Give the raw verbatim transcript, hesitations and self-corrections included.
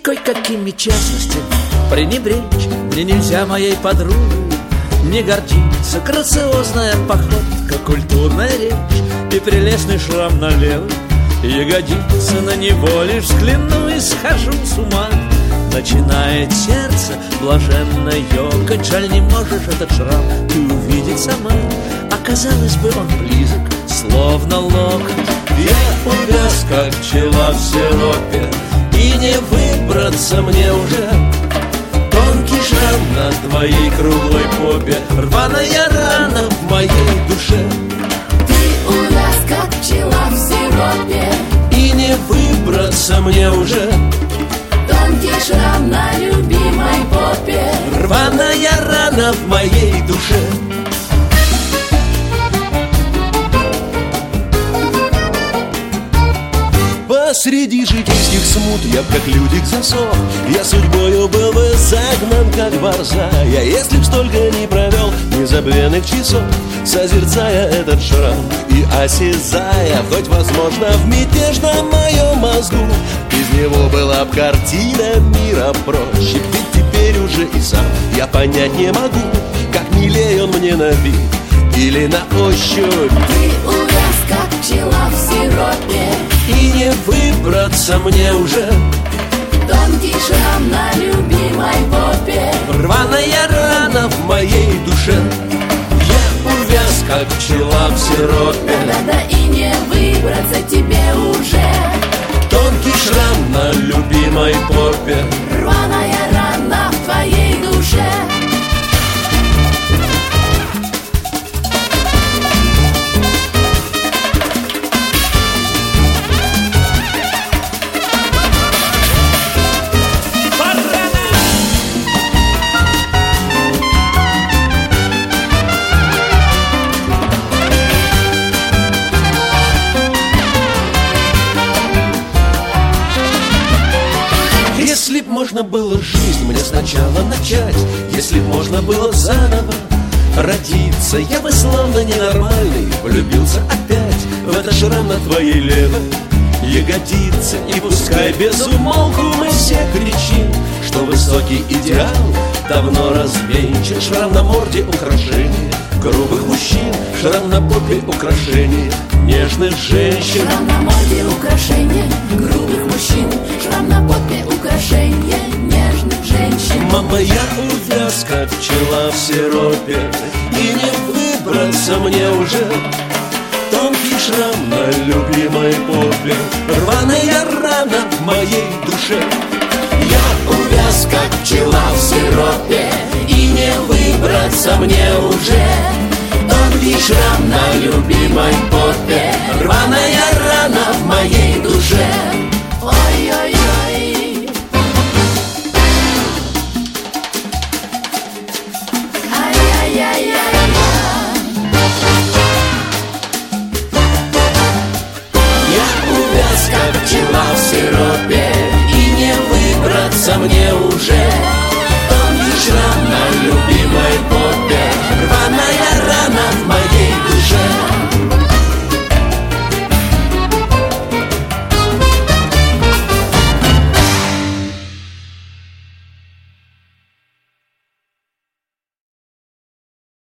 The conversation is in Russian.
кое-какими частностями пренебречь мне нельзя, моей подругой не гордиться. Грациозная походка, культурная речь и прелестный шрам на левой ягодице. На него лишь взгляну и схожу с ума. Начинает сердце блаженно ёкать. Жаль, не можешь этот шрам ты увидеть сама. Оказалось бы, он близок, словно локоть. Я увяз, как пчела в сиропе, и не выбраться мне уже. Тонкий шрам на твоей круглой попе, рваная рана в моей душе. Ты увяз, как пчела в сиропе, и не выбраться мне уже. Тонкий шрам на любимой попе, рваная рана в моей душе. Посреди житейских смут я, как людик, засох. Я судьбою был бы загнан, как борзая, если б столько не провел незабвенных часов, созерцая этот шрам и осязая, хоть, возможно, в мятежном моем мозгу без него была б картина мира проще. Ведь теперь уже и сам я понять не могу, как милей он мне на вид или на ощупь. Ты увяз, как пчела в сиропе, и не выбраться мне уже. Тонкий шрам на любимой попе, рваная рана в моей душе. Я увяз, как пчела в сиропе, да-да-да, и не выбраться тебе уже. Тонкий шрам на любимой попе, рваная рана в твоей душе. Если б можно было жизнь мне сначала начать, если б можно было заново родиться, я бы словно ненормальный влюбился опять в этот шрам на твоей левой ягодице. И пускай без умолку мы все кричим, что высокий идеал давно развенчан. Шрам на морде — украшение грубых мужчин, шрам на попе — украшение нежных женщин. Шрам на морде — украшение грубых мужчин, шрам на попе — украшение нежных женщин. Мама, я увяз, как пчела в сиропе, и не выбраться мне уже. Тонкий шрам на любимой попе, рваная рана в моей душе. Я увяз, как пчела в сиропе, и не выбраться мне уже. Тонкий шрам на любимой попе, рваная рана в моей душе.